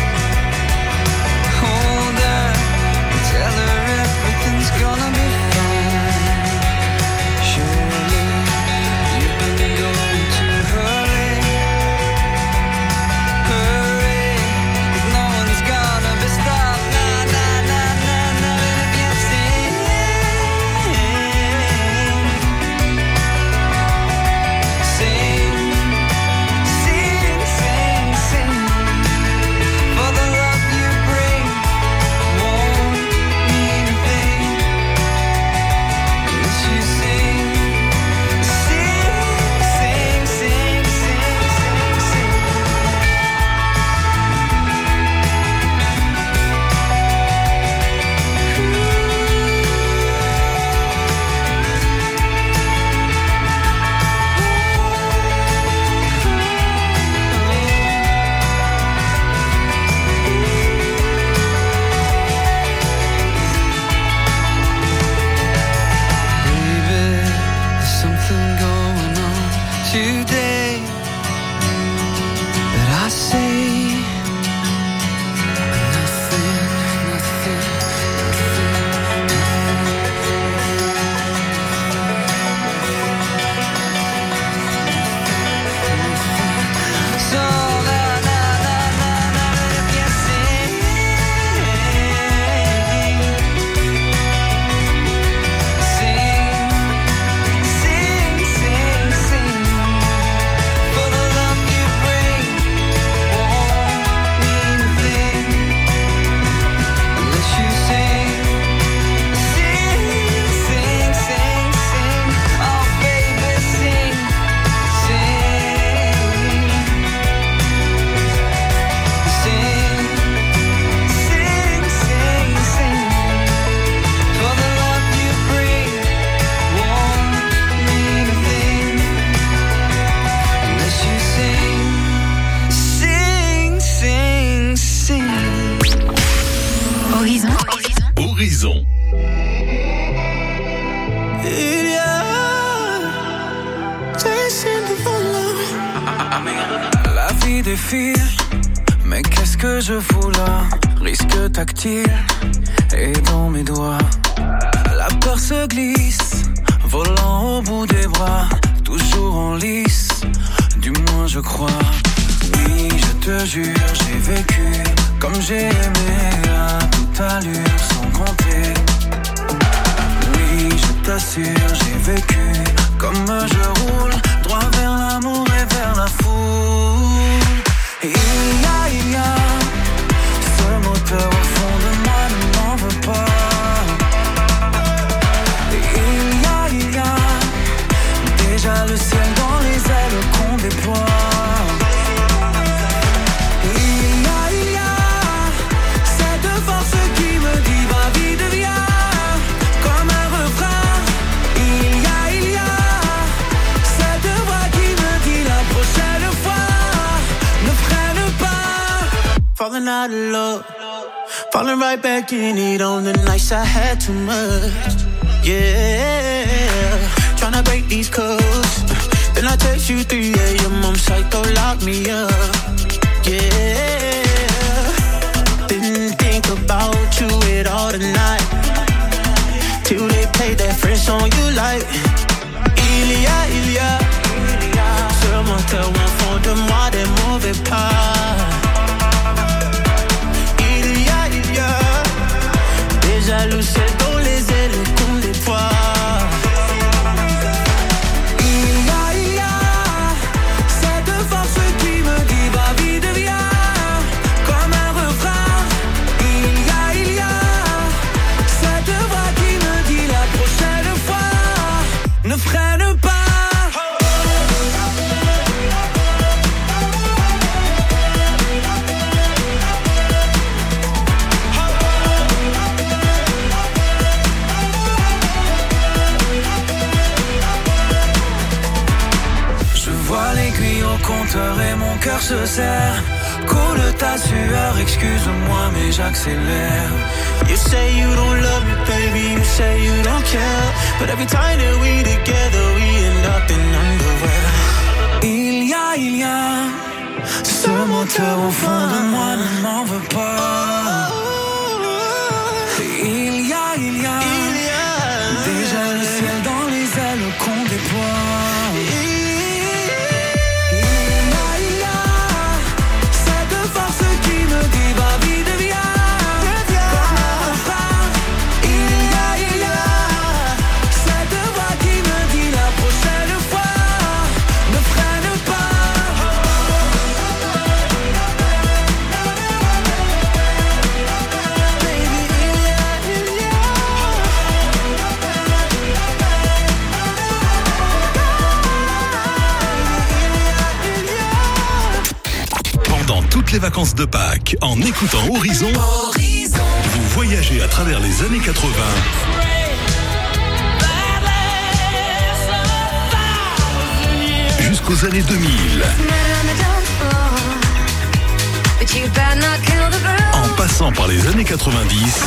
Hold her, tell her everything's gonna be fine. Surely you've been going too early. Hurry, 'cause no one's gonna be stopped. Nah, nah, nah, nah, nah. And if you sing, sing, sing, sing, sing, for the love you bring won't mean a thing unless you sing, sing, sing, sing, sing, sing, sing. Baby, there's something going on today that I say nothing, nothing, nothing. So na na na na na, if you sing, sing, sing, sing, sing, for the love you bring won't mean a thing unless you sing, sing, sing, sing, sing. Oh baby, sing, sing, sing, sing, sing, sing, for the love you bring won't mean a thing unless you sing, sing, sing, sing. Horizon. Horizon. La vie défile, mais qu'est-ce que je fous là? Risque tactile, et dans mes doigts, la peur se glisse, volant au bout des bras, toujours en lice, du moins je crois. Oui, je te jure, j'ai vécu comme j'ai aimé à toute allure sans compter. Oui, je t'assure, j'ai vécu comme je roule droit vers l'amour et vers la foule. Et il y a, il y a ce moteur au fond de moi, ne m'en veux pas. Et il y a, il y a déjà le ciel dans les ailes qu'on déploie. Falling out of love, falling right back in it on the nights I had too much. Yeah, tryna break these codes. Then I text you three a.m. I'm psycho, lock me up. Yeah, didn't think about you at all tonight, till they played that French song you like. Il y a, il y a ce moteur au fond de moi, des mauvais pas. Jaloux, c'est dans les ailes qu'on déploie. Il y a, il y a cette force qui me dit va vite, viens, comme un refrain. Il y a, il y a cette voix qui me dit la prochaine fois ne freine pas. Compteur et mon cœur se serre. Coule ta sueur, excuse-moi mais j'accélère. You say you don't love me baby, you say you don't care, but every time that we together we end up in underwear. Il y a, il y a ce moteur au fond de moi, ne m'en veux pas. Il y a, il y a, il y a déjà le ciel dans les ailes qu'on déploie. Les vacances de Pâques en écoutant Horizon, Horizon. Vous voyagez à travers les années quatre-vingts jusqu'aux années deux mille, en passant par les années quatre-vingt-dix,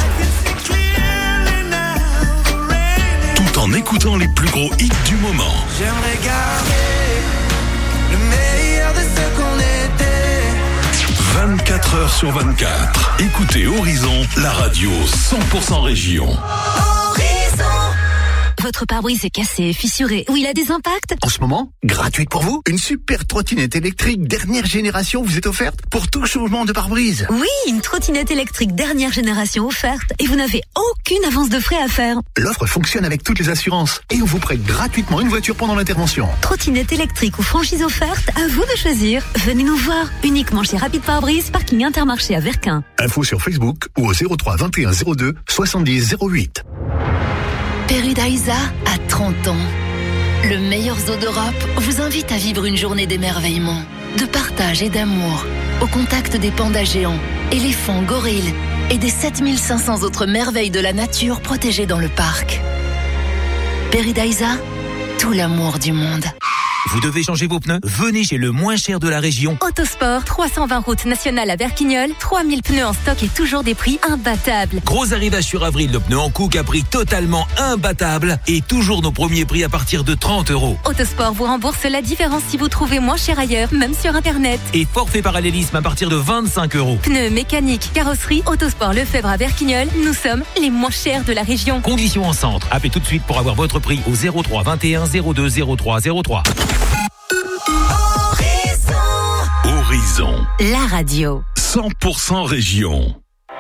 tout en écoutant les plus gros hits du moment. J'aimerais garder le meilleur de ce qu'on était. vingt-quatre heures sur vingt-quatre. Écoutez Horizon, la radio cent pour cent région. Horizon. Votre pare-brise est cassé, fissuré ou il a des impacts? En ce moment, gratuite pour vous, une super trottinette électrique dernière génération vous est offerte pour tout changement de pare-brise. Oui, une trottinette électrique dernière génération offerte et vous n'avez aucune avance de frais à faire. L'offre fonctionne avec toutes les assurances et on vous prête gratuitement une voiture pendant l'intervention. Trottinette électrique ou franchise offerte, à vous de choisir. Venez nous voir, uniquement chez Rapide Pare-Brise, parking Intermarché à Verquin. Info sur Facebook ou au zéro trois vingt et un zéro deux soixante-dix zéro huit. Peridaisa a trente ans. Le meilleur zoo d'Europe vous invite à vivre une journée d'émerveillement, de partage et d'amour, au contact des pandas géants, éléphants, gorilles et des sept mille cinq cents autres merveilles de la nature protégées dans le parc. Peridaisa, tout l'amour du monde. Vous devez changer vos pneus? Venez chez le moins cher de la région. Autosport, trois cent vingt route nationale à Verquignol, trois mille pneus en stock et toujours des prix imbattables. Gros arrivage sur avril de pneus en Cook à prix totalement imbattable et toujours nos premiers prix à partir de trente euros. Autosport vous rembourse la différence si vous trouvez moins cher ailleurs, même sur internet. Et forfait parallélisme à partir de vingt-cinq euros. Pneus, mécanique, carrosserie, Autosport Lefebvre à Verquignol, nous sommes les moins chers de la région. Conditions en centre. Appelez tout de suite pour avoir votre prix au zéro trois vingt et un zéro deux zéro trois zéro trois. Horizon. La radio. cent pour cent région.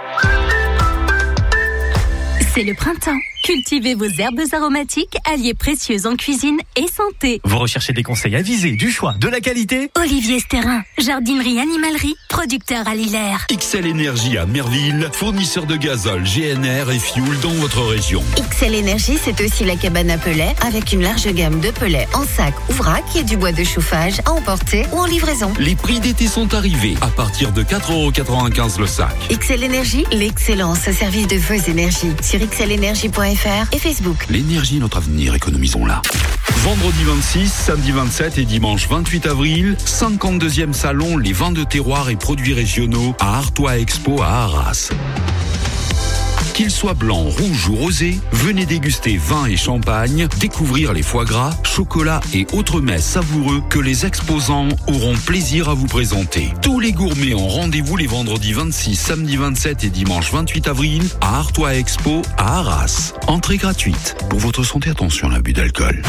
C'est le printemps. Cultivez vos herbes aromatiques, alliés précieux en cuisine et santé. Vous recherchez des conseils avisés, du choix, de la qualité? Olivier Sterrin, jardinerie animalerie, producteur à Lillers. X L Énergie à Merville, fournisseur de gazole, G N R et fuel dans votre région. X L Énergie, c'est aussi la cabane à pellets avec une large gamme de pellets en sac ou vrac et du bois de chauffage à emporter ou en livraison. Les prix d'été sont arrivés à partir de quatre euros quatre-vingt-quinze le sac. X L Énergie, l'excellence au service de vos énergies. Sur x l énergie point f r et Facebook. L'énergie est notre avenir, économisons-la. Vendredi vingt-six, samedi vingt-sept et dimanche vingt-huit avril, cinquante-deuxième salon Les vins de terroir et produits régionaux à Artois Expo à Arras. Qu'ils soient blancs, rouges ou rosés, venez déguster vin et champagne, découvrir les foie gras, chocolat et autres mets savoureux que les exposants auront plaisir à vous présenter. Tous les gourmets ont rendez-vous les vendredis vingt-six, samedi vingt-sept et dimanche vingt-huit avril à Artois Expo à Arras. Entrée gratuite. Pour votre santé, attention à l'abus d'alcool.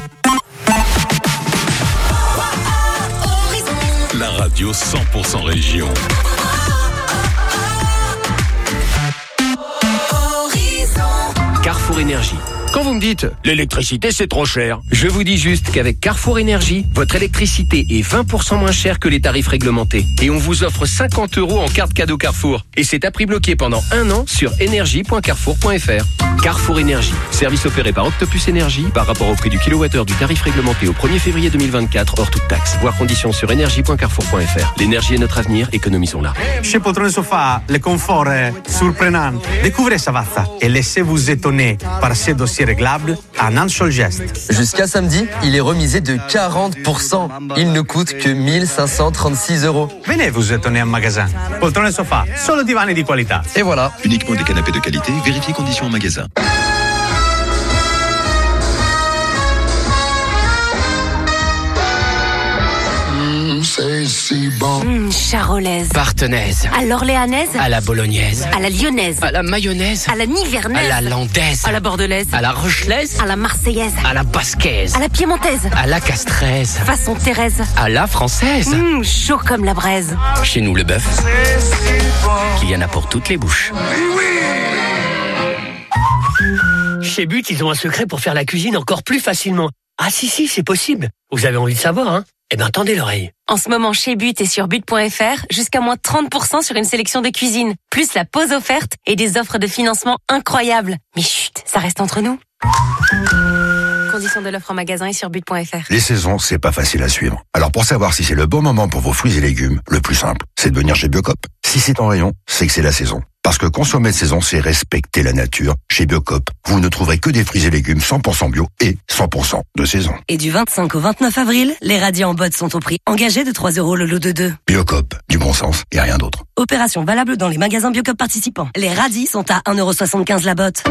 La radio cent pour cent région. Carrefour Énergie. Quand vous me dites l'électricité c'est trop cher, je vous dis juste qu'avec Carrefour Énergie, votre électricité est vingt pour cent moins chère que les tarifs réglementés. Et on vous offre cinquante euros en carte cadeau Carrefour. Et c'est à prix bloqué pendant un an sur énergie point carrefour point f r. Carrefour Énergie, service opéré par Octopus Énergie par rapport au prix du kilowattheure du tarif réglementé au premier février deux mille vingt-quatre hors toute taxe. Voir conditions sur énergie point carrefour point f r. L'énergie est notre avenir, économisons-la. Chez Poltrone Sofa, le confort est surprenant. Découvrez Savazza et laissez-vous étonner par ces dossiers réglables en un seul geste. Jusqu'à samedi, il est remisé de quarante pour cent. Il ne coûte que mille cinq cent trente-six euros. Venez vous étonner en magasin. Poltrone Sofa, solo divani di qualità. Et voilà. Uniquement des canapés de qualité, vérifiez conditions en magasin. C'est si bon. Mmh, charolaise. Partenaise. À l'orléanaise. À la bolognaise. À la lyonnaise. À la mayonnaise. À la nivernaise. À la landaise. À la bordelaise. À la rochelaise. À la marseillaise. À la basquaise. À la piémontaise. À la castraise. Façon Thérèse. À la française. Mmh, chaud comme la braise. Chez nous, le bœuf, qu'il y en a pour toutes les bouches. Chez But, ils ont un secret pour faire la cuisine encore plus facilement. Ah si, si, c'est possible. Vous avez envie de savoir, hein? Eh ben, tendez l'oreille. En ce moment, chez But et sur but point f r, jusqu'à moins trente pour cent sur une sélection de cuisines, plus la pause offerte et des offres de financement incroyables. Mais chut, ça reste entre nous. Conditions de l'offre en magasin et sur but point f r. Les saisons, c'est pas facile à suivre. Alors pour savoir si c'est le bon moment pour vos fruits et légumes, le plus simple, c'est de venir chez Biocop. Si c'est en rayon, c'est que c'est la saison. Parce que consommer de saison, c'est respecter la nature. Chez Biocop, vous ne trouverez que des fruits et légumes cent pour cent bio et cent pour cent de saison. Et du vingt-cinq au vingt-neuf avril, les radis en botte sont au prix engagé de trois euros le lot de deux. Biocop, du bon sens et rien d'autre. Opération valable dans les magasins Biocop participants. Les radis sont à un euro soixante-quinze la botte.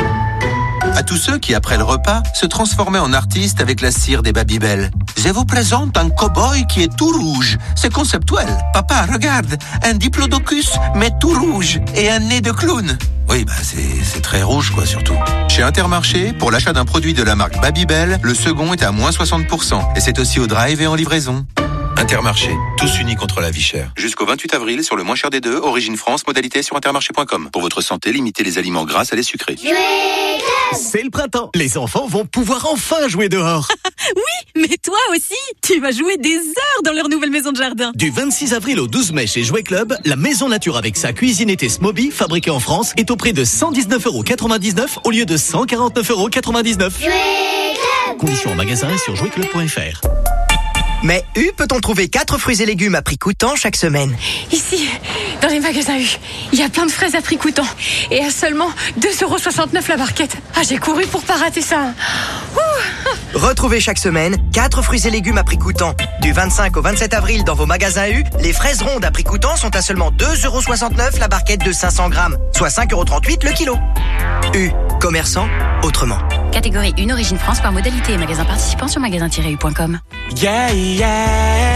À tous ceux qui, après le repas, se transformaient en artistes avec la cire des Babybel. Je vous présente un cow-boy qui est tout rouge. C'est conceptuel. Papa, regarde, un diplodocus, mais tout rouge, et un nez de clown. Oui, bah c'est, c'est très rouge, quoi, surtout. Chez Intermarché, pour l'achat d'un produit de la marque Babybel, le second est à moins soixante pour cent. Et c'est aussi au drive et en livraison. Intermarché, tous unis contre la vie chère. Jusqu'au vingt-huit avril, sur le moins cher des deux, Origine France, modalité sur intermarché point com. Pour votre santé, limitez les aliments gras à les sucrés. C'est le printemps. Les enfants vont pouvoir enfin jouer dehors. Oui, mais toi aussi, tu vas jouer des heures dans leur nouvelle maison de jardin. Du vingt-six avril au douze mai chez Jouet Club, la maison nature avec sa cuisine été Smoby, fabriquée en France, est au prix de cent dix-neuf euros quatre-vingt-dix-neuf au lieu de cent quarante-neuf euros quatre-vingt-dix-neuf. Conditions en magasin et sur jouet club point f r. Mais U peut-on trouver quatre fruits et légumes à prix coûtant chaque semaine? Ici, dans les magasins U, il y a plein de fraises à prix coûtant. Et à seulement deux euros soixante-neuf la barquette. Ah, j'ai couru pour pas rater ça. Ouh. Retrouvez chaque semaine quatre fruits et légumes à prix coûtant. Du vingt-cinq au vingt-sept avril dans vos magasins U, les fraises rondes à prix coûtant sont à seulement deux euros soixante-neuf la barquette de cinq cents grammes, soit cinq euros trente-huit le kilo. U, commerçant autrement. Catégorie un Origine France par modalité et magasin participant sur magasin tiret u point com. Yeah, yeah.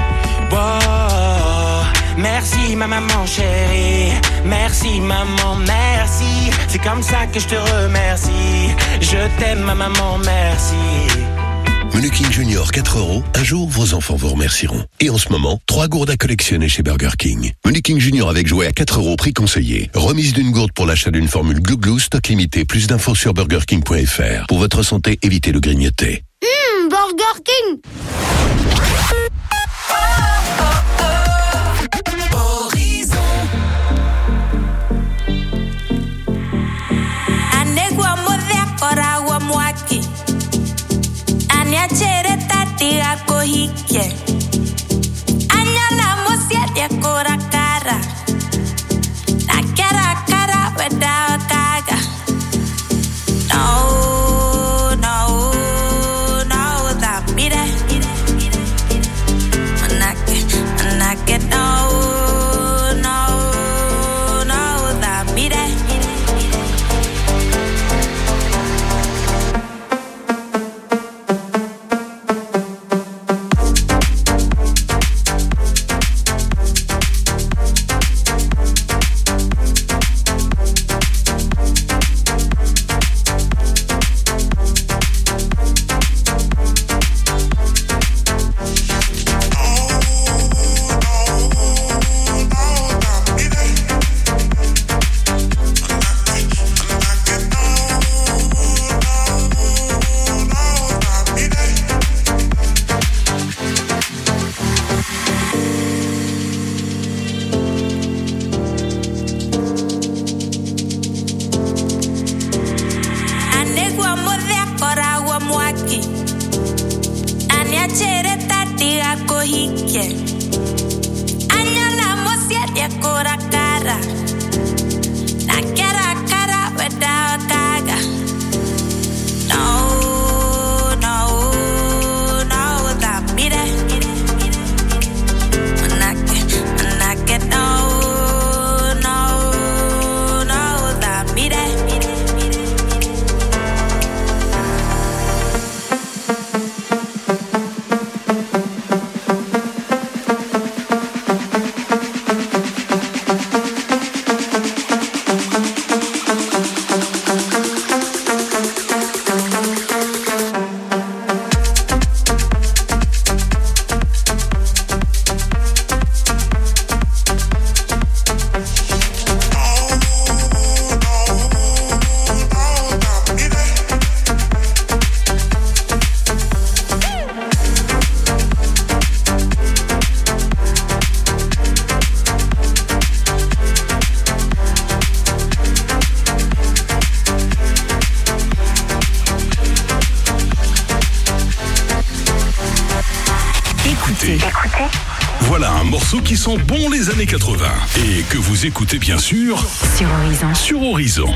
Wow. Merci ma maman chérie. Merci maman, merci. C'est comme ça que je te remercie. Je t'aime ma maman, merci. Menu King Junior quatre euros. Un jour, vos enfants vous remercieront. Et en ce moment, trois gourdes à collectionner chez Burger King. Menu King Junior avec jouet à quatre euros, prix conseillé. Remise d'une gourde pour l'achat d'une formule Glou Glou, stock limité. Plus d'infos sur burger king point f r. Pour votre santé, évitez le grignoter. Mmh, Burger King. Chere tati ako hike Anyala mosia dia kora cara Na kera cara weda kaga No, no, no Da mire Manake, manake no, no, no Da mire Voilà un morceau qui sent bon les années quatre-vingts et que vous écoutez bien sûr sur Horizon. Sur Horizon.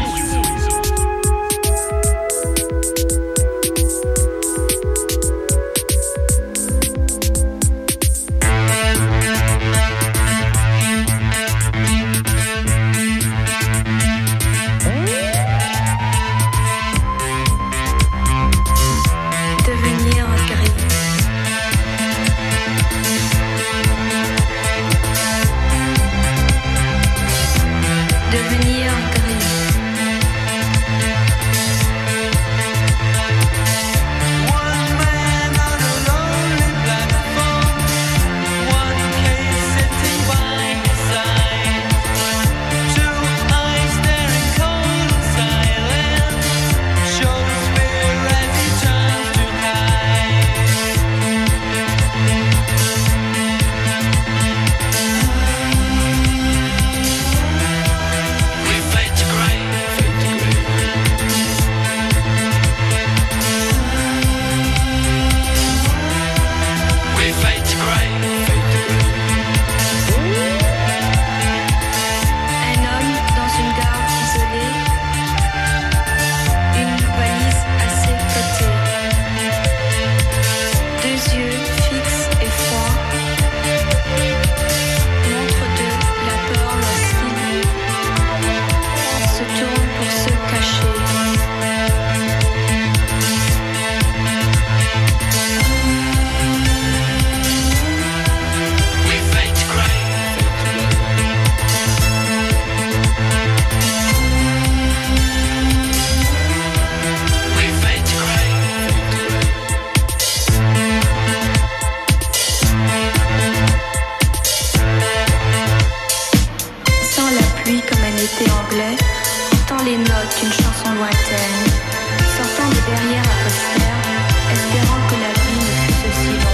été anglais, entend les notes d'une chanson lointaine, sortant de derrière un poster, espérant que la vie ne fût aussi longue.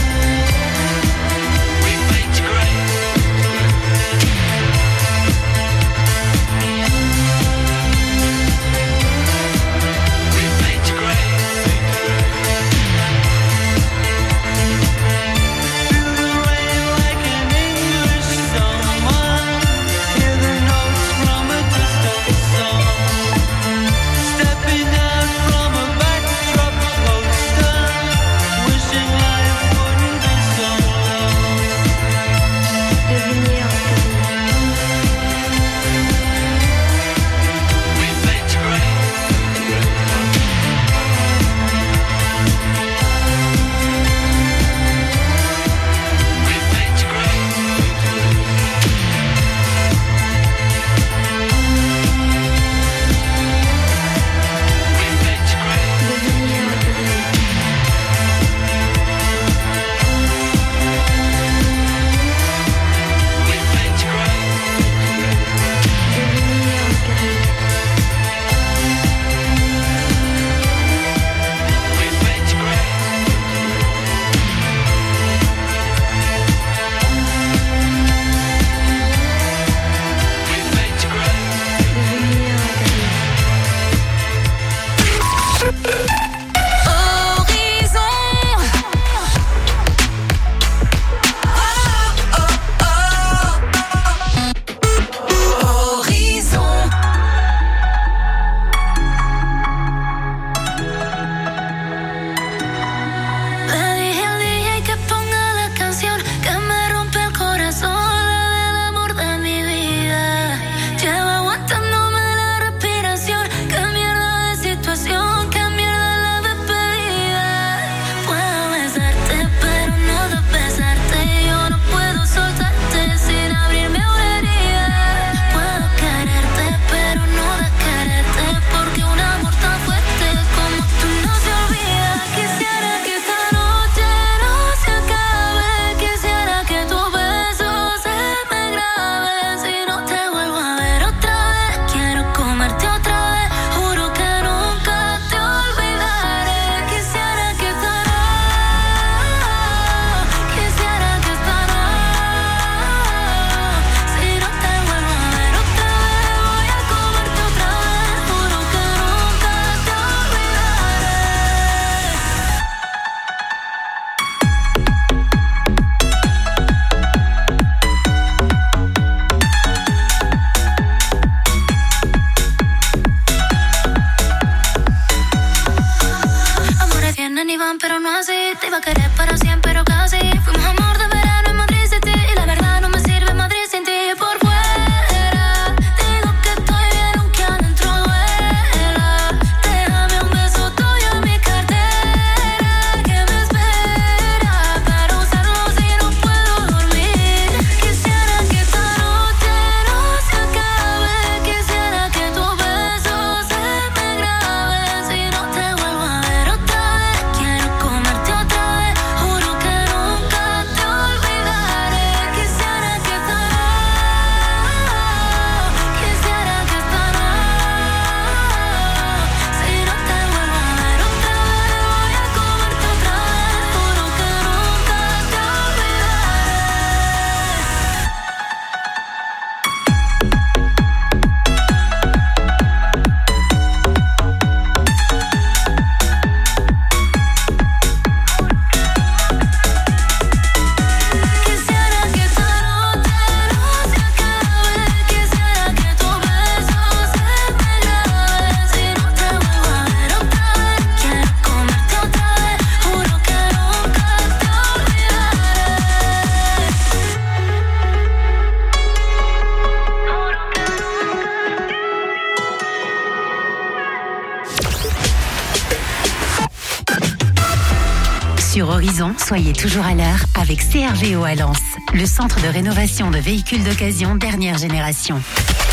Sur Horizon, soyez toujours à l'heure avec C R V O à Lens, le centre de rénovation de véhicules d'occasion dernière génération.